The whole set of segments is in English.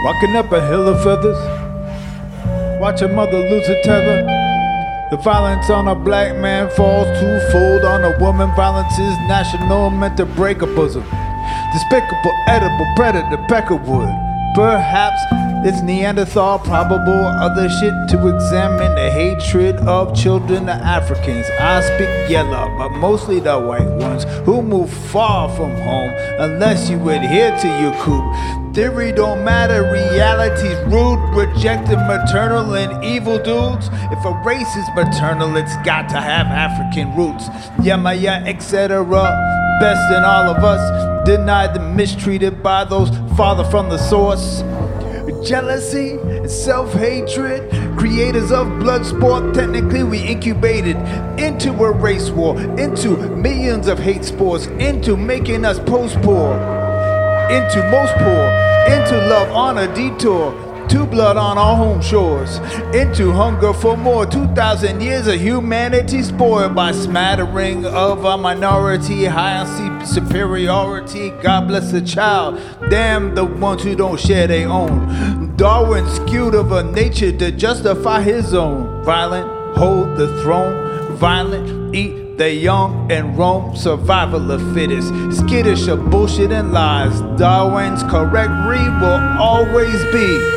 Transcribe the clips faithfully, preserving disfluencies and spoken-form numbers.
Walking up a hill of feathers, watch a mother lose her tether. The violence on a black man falls twofold. On a woman, violence is national, meant to break a bosom. Despicable, edible, predator, peckerwood. Perhaps it's Neanderthal, probable other shit to examine the hatred of children of Africans. I speak yellow, but mostly the white ones who move far from home unless you adhere to your coop. Theory don't matter, reality's rude, rejecting maternal and evil dudes. If a race is maternal, it's got to have African roots. Yamaya, et cetera. Best in all of us, denied and mistreated by those father from the source. Jealousy and self-hatred, creators of blood sport. Technically we incubated into a race war, into millions of hate sports, into making us post-poor, into most poor, into love on a detour, to blood on our home shores, into hunger for more. Two thousand years of humanity spoiled by smattering of a minority, high on superiority. God bless the child, damn the ones who don't share their own. Darwin skewed of a nature to justify his own. Violent, hold the throne, violent, eat the young and roam, survival of fittest. Skittish of bullshit and lies. Darwin's correct read will always be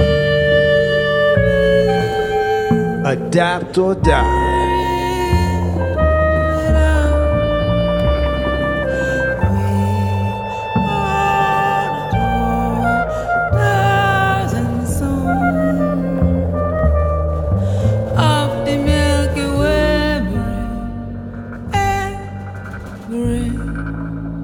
adapt or die. Green.